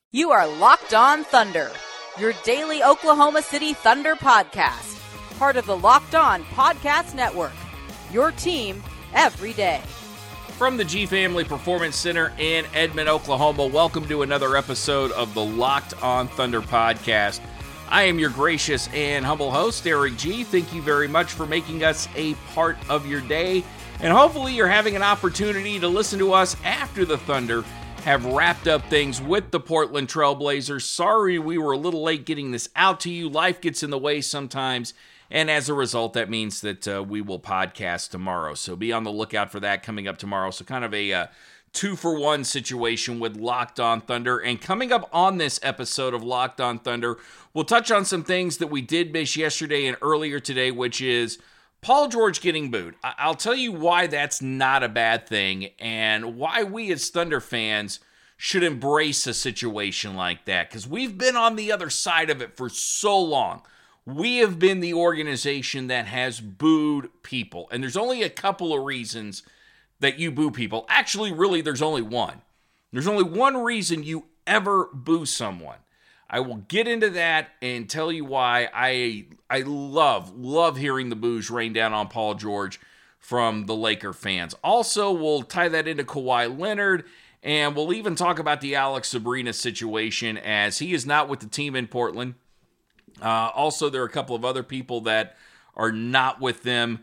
You are Locked On Thunder, your daily Oklahoma City Thunder podcast. Part of the Locked On Podcast Network, your team every day. From the G Family Performance Center in Edmond, Oklahoma, welcome to another episode of the Locked On Thunder podcast. I am your gracious and humble host, Eric G. Thank you very much for making us a part of your day, and hopefully you're having an opportunity to listen to us after the Thunder have wrapped up things with the Portland Trail Blazers. Sorry we were a little late getting this out to you. Life gets in the way sometimes, and as a result, that means that we will podcast tomorrow. So be on the lookout for that coming up tomorrow. So kind of a 2-for-1 situation with Locked On Thunder. And coming up on this episode of Locked On Thunder, we'll touch on some things that we did miss yesterday and earlier today, which is Paul George getting booed. I'll tell you why that's not a bad thing and why we as Thunder fans should embrace a situation like that, because we've been on the other side of it for so long. We have been the organization that has booed people, and there's only a couple of reasons that you boo people. Actually, really, there's only one. There's only one reason you ever boo someone. I will get into that and tell you why I love hearing the boos rain down on Paul George from the Laker fans. Also, we'll tie that into Kawhi Leonard, and we'll even talk about the Alex Sabrina situation, as he is not with the team in Portland. Also, there are a couple of other people that are not with them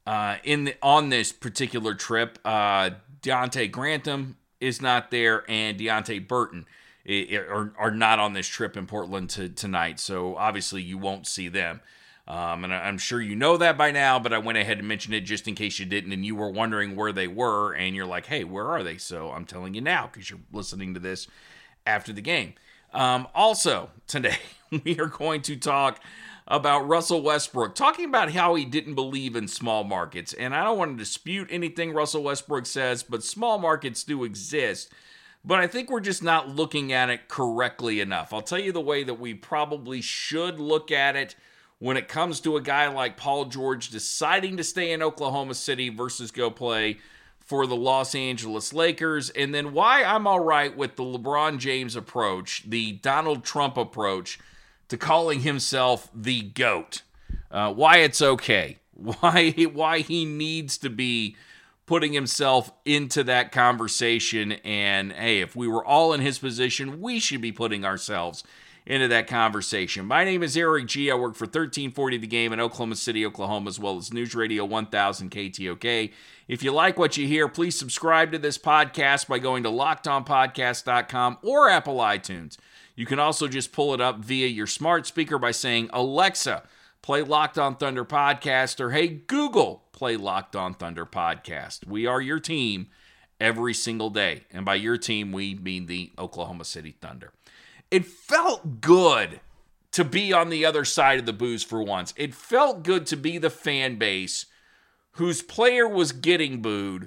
on this particular trip. Deonte Grantham is not there, and Deonte Burton are not on this trip in Portland tonight, so obviously you won't see them. And I'm sure you know that by now, but I went ahead and mentioned it just in case you didn't, and you were wondering where they were, and you're like, hey, where are they? So I'm telling you now, because you're listening to this after the game. Also, today, we are going to talk about Russell Westbrook, talking about how he didn't believe in small markets. And I don't want to dispute anything Russell Westbrook says, but small markets do exist. But I think we're just not looking at it correctly enough. I'll tell you the way that we probably should look at it when it comes to a guy like Paul George deciding to stay in Oklahoma City versus go play for the Los Angeles Lakers, and then why I'm all right with the LeBron James approach, the Donald Trump approach to calling himself the GOAT. Why it's okay. Why he needs to be putting himself into that conversation, and hey, if we were all in his position, we should be putting ourselves into that conversation. My name is Eric G. I work for 1340 The Game in Oklahoma City, Oklahoma, as well as News Radio 1000 KTOK. If you like what you hear, please subscribe to this podcast by going to LockedOnPodcast.com or Apple iTunes. You can also just pull it up via your smart speaker by saying, Alexa, play Locked On Thunder Podcast, or hey, Google, play Locked On Thunder Podcast. We are your team every single day. And by your team, we mean the Oklahoma City Thunder. It felt good to be on the other side of the boos for once. It felt good to be the fan base whose player was getting booed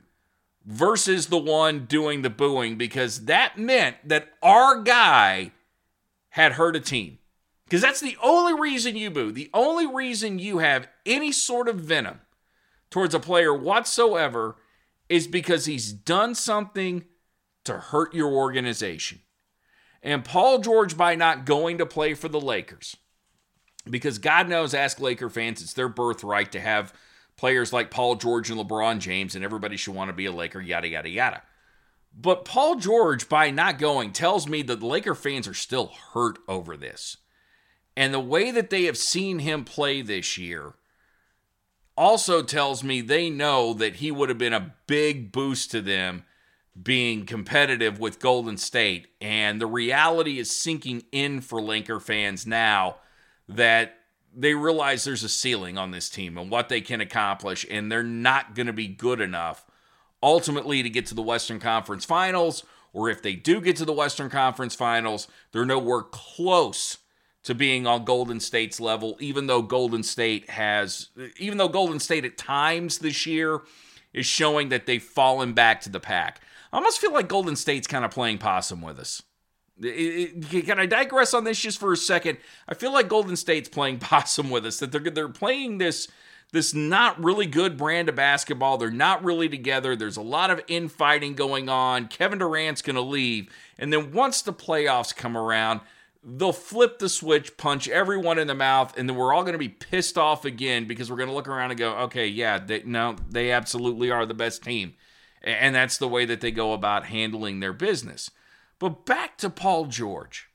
versus the one doing the booing, because that meant that our guy had hurt a team. Because that's the only reason you boo. The only reason you have any sort of venom towards a player whatsoever is because he's done something to hurt your organization. And Paul George, by not going to play for the Lakers, because God knows, ask Laker fans, it's their birthright to have players like Paul George and LeBron James, and everybody should want to be a Laker, yada, yada, yada. But Paul George, by not going, tells me that the Laker fans are still hurt over this. And the way that they have seen him play this year also tells me they know that he would have been a big boost to them being competitive with Golden State. And the reality is sinking in for Laker fans now that they realize there's a ceiling on this team and what they can accomplish, and they're not going to be good enough ultimately to get to the Western Conference Finals, or if they do get to the Western Conference Finals, they're nowhere close to being on Golden State's level, even though Golden State at times this year is showing that they've fallen back to the pack. I almost feel like Golden State's kind of playing possum with us. Can I digress on this just for a second? I feel like Golden State's playing possum with us, that they're playing this this not really good brand of basketball. They're not really together. There's a lot of infighting going on. Kevin Durant's going to leave. And then once the playoffs come around, they'll flip the switch, punch everyone in the mouth, and then we're all going to be pissed off again because we're going to look around and go, okay, yeah, they absolutely are the best team. And that's the way that they go about handling their business. But back to Paul George.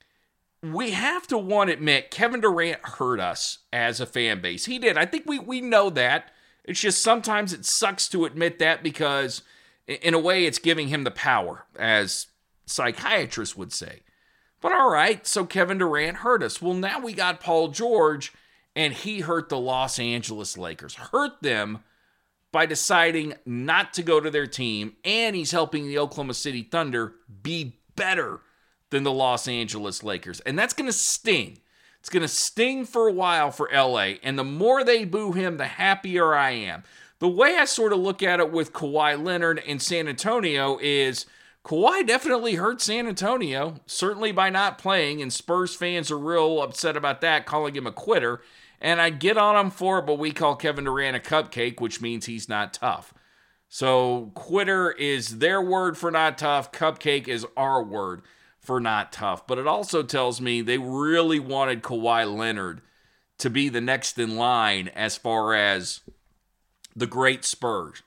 We have to, admit, Kevin Durant hurt us as a fan base. He did. I think we know that. It's just sometimes it sucks to admit that because, in a way, it's giving him the power, as psychiatrists would say. But all right, so Kevin Durant hurt us. Well, now we got Paul George, and he hurt the Los Angeles Lakers. Hurt them by deciding not to go to their team, and he's helping the Oklahoma City Thunder be better than the Los Angeles Lakers. And that's going to sting. It's going to sting for a while for LA, and the more they boo him, the happier I am. The way I sort of look at it with Kawhi Leonard in San Antonio is Kawhi definitely hurt San Antonio, certainly by not playing, and Spurs fans are real upset about that, calling him a quitter. And I get on him for it, but we call Kevin Durant a cupcake, which means he's not tough. So quitter is their word for not tough. Cupcake is our word for not tough. But it also tells me they really wanted Kawhi Leonard to be the next in line as far as the great Spurs.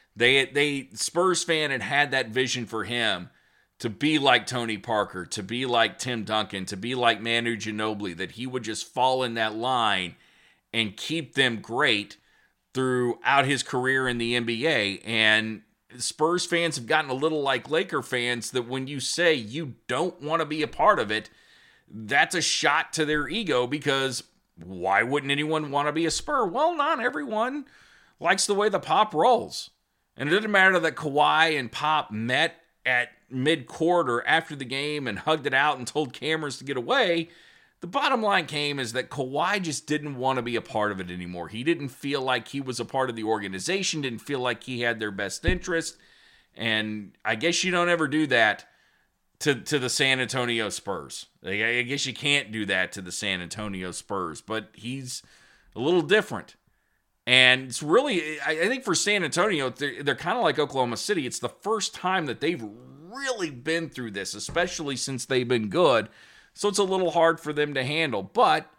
They Spurs fan had that vision for him to be like Tony Parker, to be like Tim Duncan, to be like Manu Ginobili, that he would just fall in that line and keep them great throughout his career in the NBA. And Spurs fans have gotten a little like Laker fans, that when you say you don't want to be a part of it, that's a shot to their ego, because why wouldn't anyone want to be a Spur? Well, not everyone likes the way the Pop rolls. And it didn't matter that Kawhi and Pop met at mid-court or after the game and hugged it out and told cameras to get away. The bottom line is that Kawhi just didn't want to be a part of it anymore. He didn't feel like he was a part of the organization, didn't feel like he had their best interest. And I guess you don't ever do that to the San Antonio Spurs. I guess you can't do that to the San Antonio Spurs, but he's a little different. And it's really, I think for San Antonio, they're kind of like Oklahoma City. It's the first time that they've really been through this, especially since they've been good. So it's a little hard for them to handle. But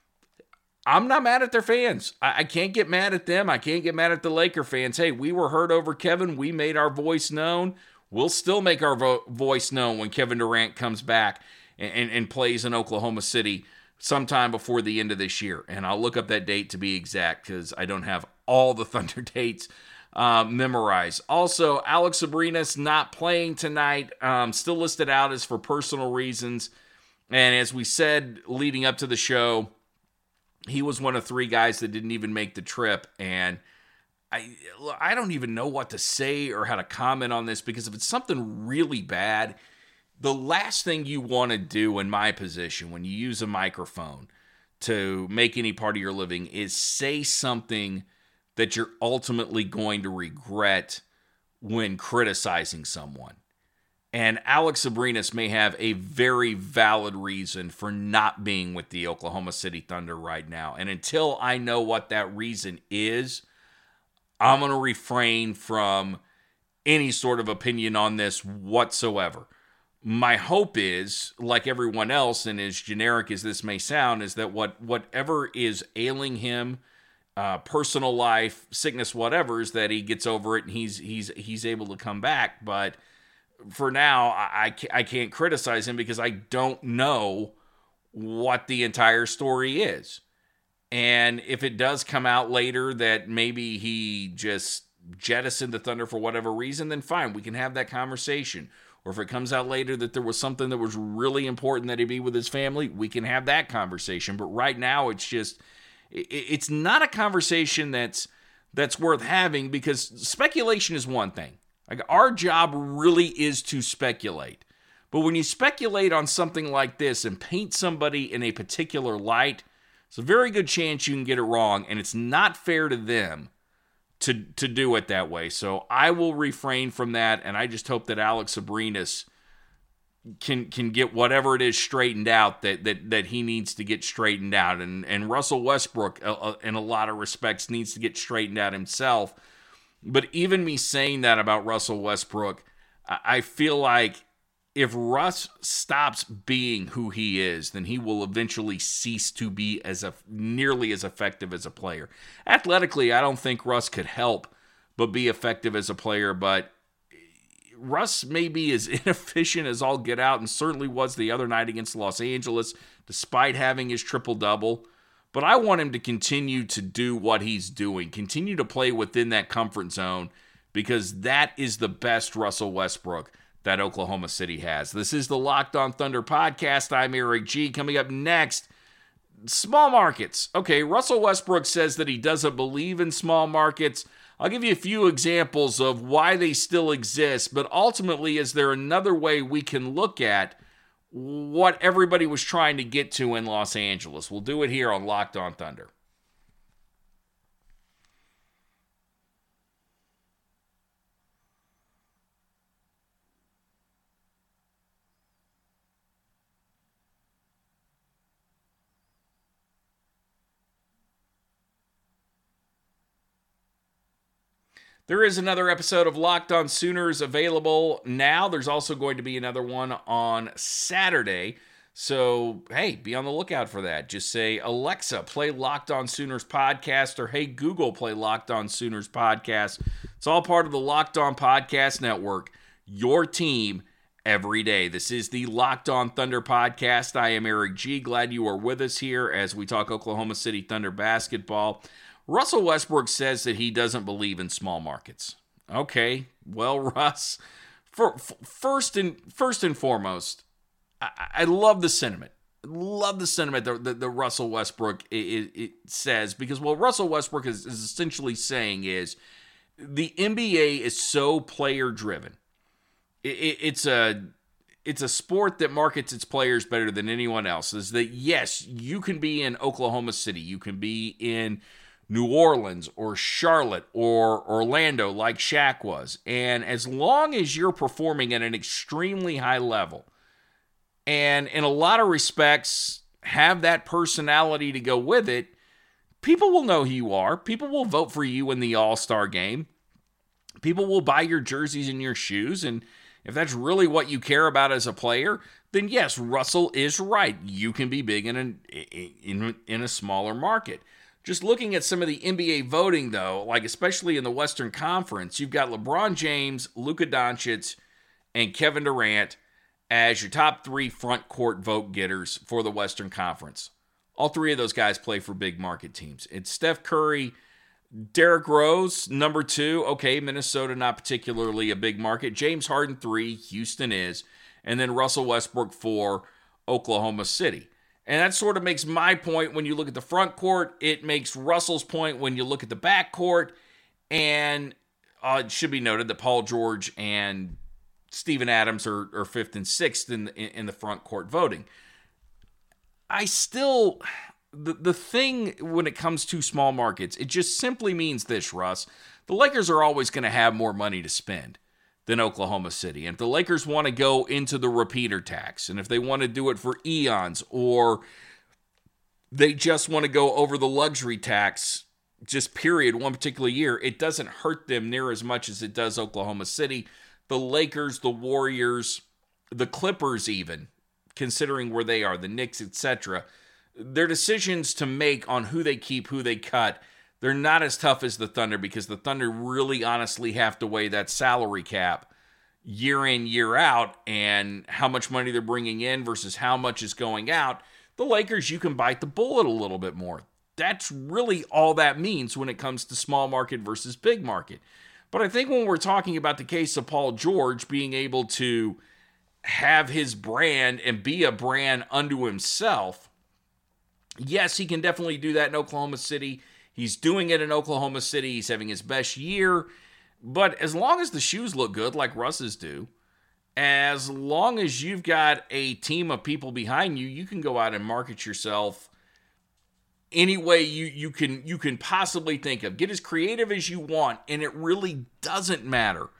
I'm not mad at their fans. I can't get mad at them. I can't get mad at the Laker fans. Hey, we were hurt over Kevin. We made our voice known. We'll still make our voice known when Kevin Durant comes back and plays in Oklahoma City sometime before the end of this year. And I'll look up that date to be exact, because I don't have all the Thunder dates memorized. Also, Alex Abrines not playing tonight, still listed out as for personal reasons. And as we said leading up to the show, he was one of 3 guys that didn't even make the trip. And I don't even know what to say or how to comment on this, because if it's something really bad, the last thing you want to do in my position when you use a microphone to make any part of your living is say something that you're ultimately going to regret when criticizing someone. And Alex Abrines may have a very valid reason for not being with the Oklahoma City Thunder right now. And until I know what that reason is, I'm going to refrain from any sort of opinion on this whatsoever. My hope is, like everyone else, and as generic as this may sound, is that whatever is ailing him, personal life, sickness, whatever, is that he gets over it and he's able to come back. But for now, I can't criticize him because I don't know what the entire story is. And if it does come out later that maybe he just jettisoned the Thunder for whatever reason, then fine, we can have that conversation. Or if it comes out later that there was something that was really important that he be with his family, we can have that conversation. But right now, it's not a conversation that's worth having, because speculation is one thing. Like, our job really is to speculate. But when you speculate on something like this and paint somebody in a particular light, it's a very good chance you can get it wrong, and it's not fair to them to do it that way. So I will refrain from that, and I just hope that Alex Abrines can get whatever it is straightened out that he needs to get straightened out. And Russell Westbrook, in a lot of respects, needs to get straightened out himself. But even me saying that about Russell Westbrook, I feel like if Russ stops being who he is, then he will eventually cease to be nearly as effective as a player. Athletically, I don't think Russ could help but be effective as a player, but Russ may be as inefficient as all get out, and certainly was the other night against Los Angeles, despite having his triple-double. But I want him to continue to do what he's doing, continue to play within that comfort zone, because that is the best Russell Westbrook that Oklahoma City has. This is the Locked On Thunder podcast. I'm Eric G. Coming up next, small markets. Okay, Russell Westbrook says that he doesn't believe in small markets. I'll give you a few examples of why they still exist, but ultimately, is there another way we can look at what everybody was trying to get to in Los Angeles? We'll do it here on Locked On Thunder. There is another episode of Locked On Sooners available now. There's also going to be another one on Saturday. So, hey, be on the lookout for that. Just say, Alexa, play Locked On Sooners podcast, or hey, Google, play Locked On Sooners podcast. It's all part of the Locked On Podcast Network, your team every day. This is the Locked On Thunder podcast. I am Eric G. Glad you are with us here as we talk Oklahoma City Thunder basketball. Russell Westbrook says that he doesn't believe in small markets. Okay, well, Russ, first and foremost, I love the sentiment. Love the sentiment that Russell Westbrook it says, because what Russell Westbrook is essentially saying is the NBA is so player-driven. It's a sport that markets its players better than anyone else. Is that, yes, you can be in Oklahoma City, you can be in New Orleans or Charlotte or Orlando like Shaq was. And as long as you're performing at an extremely high level and in a lot of respects have that personality to go with it, people will know who you are. People will vote for you in the All-Star game. People will buy your jerseys and your shoes. And if that's really what you care about as a player, then yes, Russell is right. You can be big in a smaller market. Just looking at some of the NBA voting, though, like especially in the Western Conference, you've got LeBron James, Luka Doncic, and Kevin Durant as your top three front court vote getters for the Western Conference. All three of those guys play for big market teams. It's Steph Curry, Derrick Rose, number 2. Okay, Minnesota, not particularly a big market. James Harden, 3. Houston is. And then Russell Westbrook, 4. Oklahoma City. And that sort of makes my point when you look at the front court. It makes Russell's point when you look at the back court. And it should be noted that Paul George and Steven Adams are 5th and 6th in the front court voting. The thing when it comes to small markets, it just simply means this, Russ. The Lakers are always going to have more money to spend than Oklahoma City. And if the Lakers want to go into the repeater tax, and if they want to do it for eons, or they just want to go over the luxury tax, just period, one particular year, it doesn't hurt them near as much as it does Oklahoma City. The Lakers, the Warriors, the Clippers even, considering where they are, the Knicks, etc., their decisions to make on who they keep, who they cut, they're not as tough as the Thunder, because the Thunder really honestly have to weigh that salary cap year in, year out, and how much money they're bringing in versus how much is going out. The Lakers, you can bite the bullet a little bit more. That's really all that means when it comes to small market versus big market. But I think when we're talking about the case of Paul George being able to have his brand and be a brand unto himself, yes, he can definitely do that in Oklahoma City. He's doing it in Oklahoma City. He's having his best year. But as long as the shoes look good, like Russ's do, as long as you've got a team of people behind you, you can go out and market yourself any way you can possibly think of. Get as creative as you want, and it really doesn't matter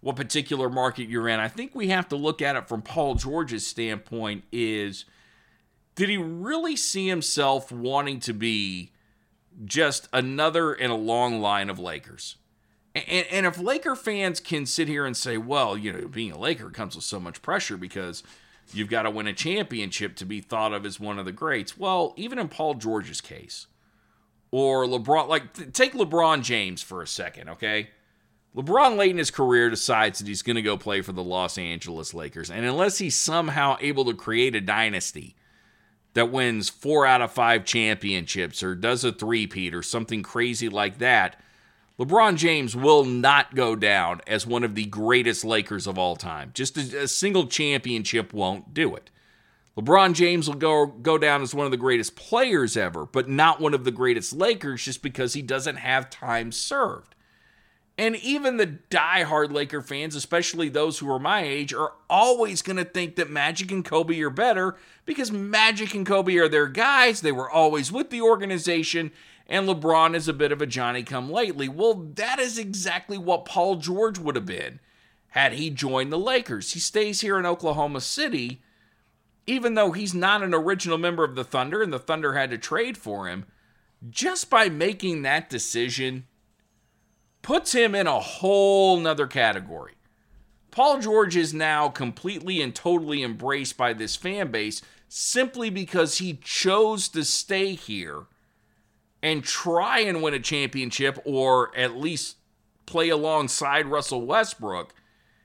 what particular market you're in. I think we have to look at it from Paul George's standpoint is, did he really see himself wanting to be just another in a long line of Lakers? And if Laker fans can sit here and say, well, being a Laker comes with so much pressure because you've got to win a championship to be thought of as one of the greats. Well, even in Paul George's case, or LeBron, take LeBron James for a second, okay? LeBron late in his career decides that he's going to go play for the Los Angeles Lakers. And unless he's somehow able to create a dynasty that wins 4 out of 5 championships or does a three-peat or something crazy like that, LeBron James will not go down as one of the greatest Lakers of all time. Just a single championship won't do it. LeBron James will go down as one of the greatest players ever, but not one of the greatest Lakers just because he doesn't have time served. And even the diehard Laker fans, especially those who are my age, are always going to think that Magic and Kobe are better because Magic and Kobe are their guys. They were always with the organization, and LeBron is a bit of a Johnny-come-lately. Well, that is exactly what Paul George would have been had he joined the Lakers. He stays here in Oklahoma City, even though he's not an original member of the Thunder, and the Thunder had to trade for him. Just by making that decision puts him in a whole nother category. Paul George is now completely and totally embraced by this fan base simply because he chose to stay here and try and win a championship, or at least play alongside Russell Westbrook.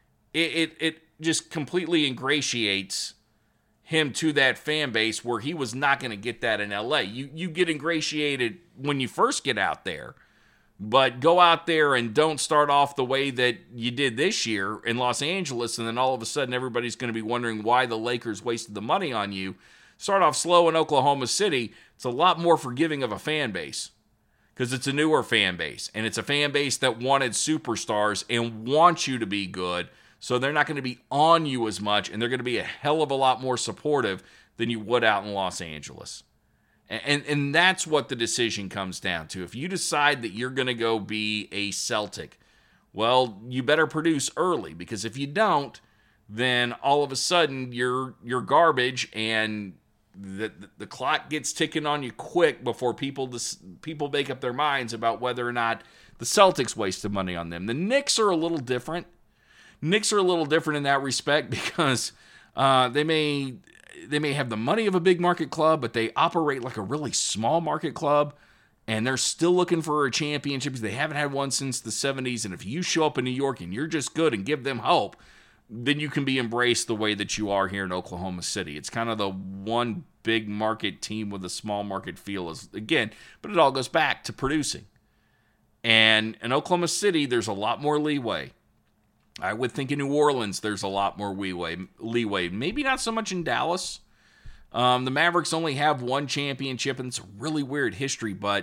It just completely ingratiates him to that fan base where he was not going to get that in LA. You get ingratiated when you first get out there, but go out there and don't start off the way that you did this year in Los Angeles, and then all of a sudden everybody's going to be wondering why the Lakers wasted the money on you. Start off slow in Oklahoma City. It's a lot more forgiving of a fan base because it's a newer fan base, and it's a fan base that wanted superstars and wants you to be good, so they're not going to be on you as much, and they're going to be a hell of a lot more supportive than you would out in Los Angeles. And that's what the decision comes down to. If you decide that you're going to go be a Celtic, well, you better produce early, because if you don't, then all of a sudden you're garbage, and the clock gets ticking on you quick before people make up their minds about whether or not the Celtics wasted money on them. The Knicks are a little different. Knicks are a little different in that respect because they may have the money of a big market club, but they operate like a really small market club, and they're still looking for a championship because they haven't had one since the 70s. And if you show up in New York and you're just good and give them hope, then you can be embraced the way that you are here in Oklahoma City. It's kind of the one big market team with a small market feel, again, but it all goes back to producing. And in Oklahoma City, there's a lot more leeway. I would think in New Orleans, there's a lot more leeway. Maybe not so much in Dallas. The Mavericks only have one championship, and it's a really weird history, but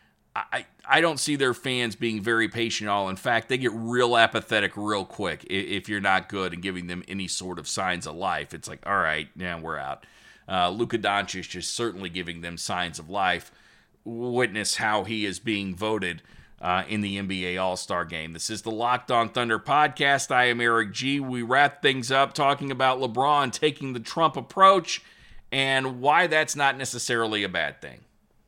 I don't see their fans being very patient at all. In fact, they get real apathetic real quick if you're not good and giving them any sort of signs of life. It's like, all right, yeah, we're out. Luka Doncic is certainly giving them signs of life. Witness how he is being voted in the NBA All-Star Game. This is the Locked On Thunder podcast. I am Eric G. We wrap things up talking about LeBron taking the Trump approach and why that's not necessarily a bad thing.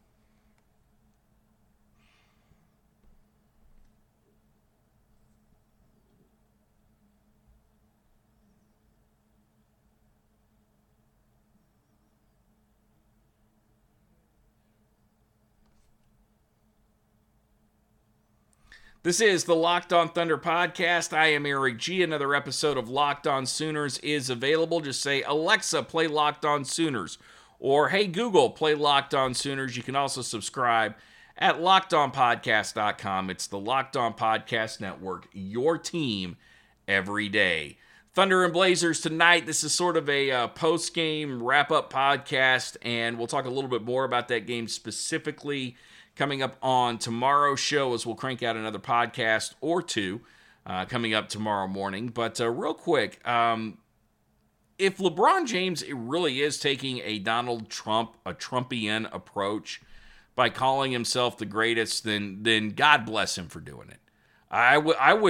This is the Locked On Thunder podcast. I am Eric G. Another episode of Locked On Sooners is available. Just say, Alexa, play Locked On Sooners. Or, hey, Google, play Locked On Sooners. You can also subscribe at LockedOnPodcast.com. It's the Locked On Podcast Network, your team every day. Thunder and Blazers tonight. This is sort of a post-game wrap-up podcast, and we'll talk a little bit more about that game specifically coming up on tomorrow's show, as we'll crank out another podcast or two coming up tomorrow morning. But real quick, if LeBron James really is taking a Donald Trump, a Trumpian approach by calling himself the greatest, then God bless him for doing it. I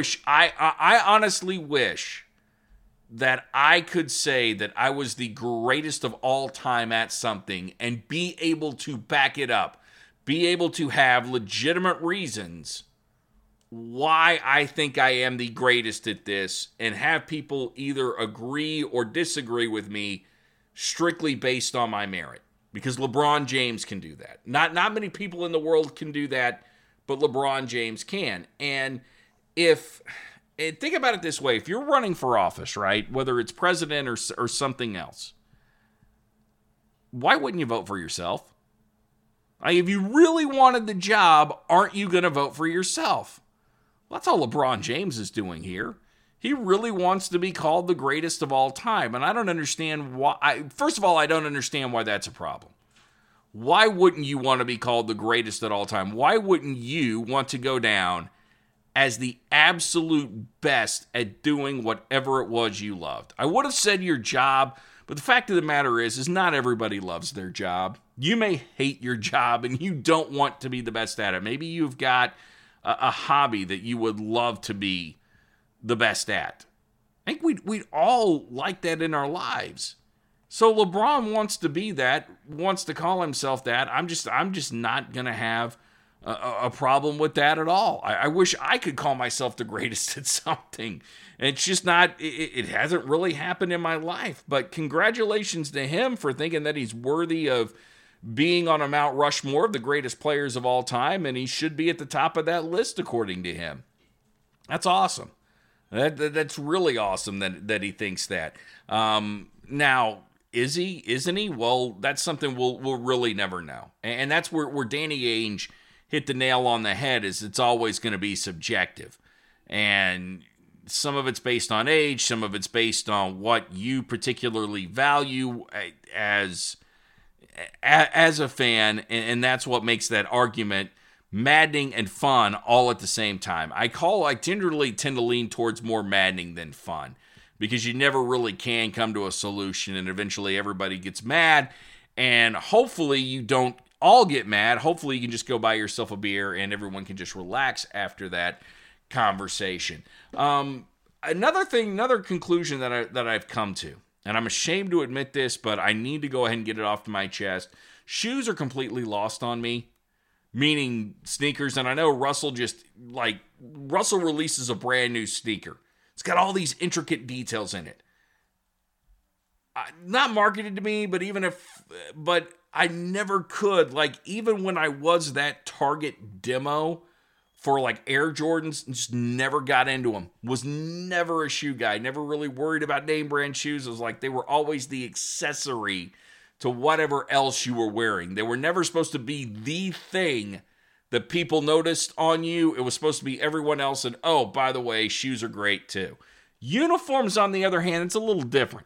honestly wish that I could say that I was the greatest of all time at something and be able to back it up, be able to have legitimate reasons why I think I am the greatest at this, and have people either agree or disagree with me strictly based on my merit. Because LeBron James can do that. Not many people in the world can do that, but LeBron James can. And think about it this way, if you're running for office, right, whether it's president or something else, why wouldn't you vote for yourself? If you really wanted the job, aren't you going to vote for yourself? Well, that's all LeBron James is doing here. He really wants to be called the greatest of all time, and I don't understand why. First of all, I don't understand why that's a problem. Why wouldn't you want to be called the greatest at all time? Why wouldn't you want to go down as the absolute best at doing whatever it was you loved? I would have said your job, but the fact of the matter is not everybody loves their job. You may hate your job and you don't want to be the best at it. Maybe you've got a hobby that you would love to be the best at. I think we'd all like that in our lives. So LeBron wants to be that, wants to call himself that. I'm just not going to have a problem with that at all. I wish I could call myself the greatest at something. It's just not, it hasn't really happened in my life. But congratulations to him for thinking that he's worthy of being on a Mount Rushmore of the greatest players of all time, and he should be at the top of that list according to him. That's awesome. That's really awesome that he thinks that. Now, is he? Isn't he? Well, that's something we'll really never know. And that's where Danny Ainge hit the nail on the head, is it's always going to be subjective. And some of it's based on age, some of it's based on what you particularly value as a fan, and that's what makes that argument maddening and fun all at the same time. I generally tend to lean towards more maddening than fun, because you never really can come to a solution, and eventually everybody gets mad, and hopefully you don't all get mad. Hopefully you can just go buy yourself a beer and everyone can just relax after that conversation. Another conclusion that I've come to, and I'm ashamed to admit this, but I need to go ahead and get it off my chest. Shoes are completely lost on me, meaning sneakers. And I know Russell releases a brand new sneaker. It's got all these intricate details in it. Not marketed to me, but I never could. Even when I was that Target demo for Air Jordans, just never got into them. Was never a shoe guy. Never really worried about name brand shoes. It was they were always the accessory to whatever else you were wearing. They were never supposed to be the thing that people noticed on you. It was supposed to be everyone else. And oh, by the way, shoes are great too. Uniforms, on the other hand, it's a little different.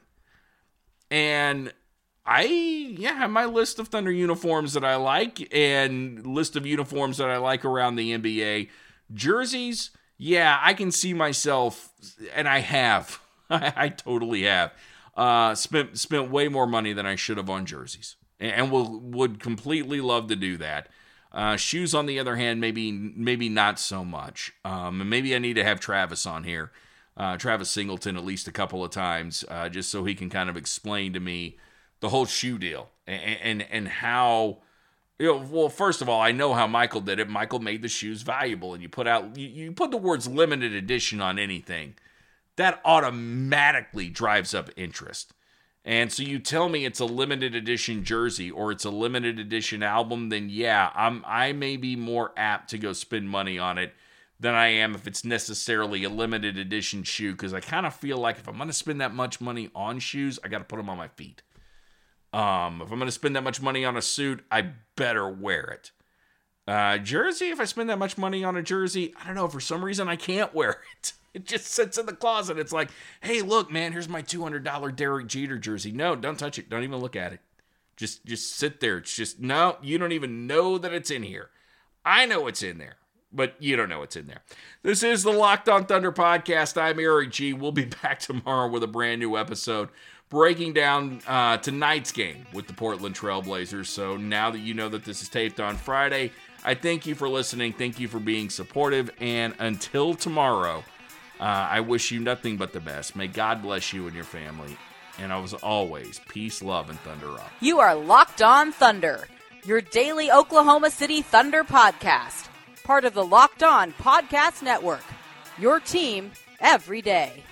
And I have my list of Thunder uniforms that I like, and list of uniforms that I like around the NBA. Jerseys, I can see myself, and I have. I totally have. Spent way more money than I should have on jerseys, and would completely love to do that. Shoes, on the other hand, maybe not so much. Maybe I need to have Travis on here, Travis Singleton, at least a couple of times, just so he can kind of explain to me the whole shoe deal and how, well, first of all, I know how Michael did it. Michael made the shoes valuable, and you put the words limited edition on anything, that automatically drives up interest. And so you tell me it's a limited edition jersey or it's a limited edition album, then I may be more apt to go spend money on it than I am if it's necessarily a limited edition shoe, because I kind of feel like if I'm going to spend that much money on shoes, I got to put them on my feet. If I'm going to spend that much money on a suit, I better wear it. Jersey, if I spend that much money on a jersey, I don't know, for some reason I can't wear it. It just sits in the closet. It's like, hey, look, man, here's my $200 Derek Jeter jersey. No, don't touch it. Don't even look at it. Just sit there. It's just, no, you don't even know that it's in here. I know it's in there, but you don't know it's in there. This is the Locked On Thunder podcast. I'm Eric G. We'll be back tomorrow with a brand new episode, breaking down tonight's game with the Portland Trail Blazers. So now that you know that this is taped on Friday, I thank you for listening. Thank you for being supportive. And until tomorrow, I wish you nothing but the best. May God bless you and your family. And as always, peace, love, and Thunder up. You are Locked On Thunder, your daily Oklahoma City Thunder podcast. Part of the Locked On Podcast Network, your team every day.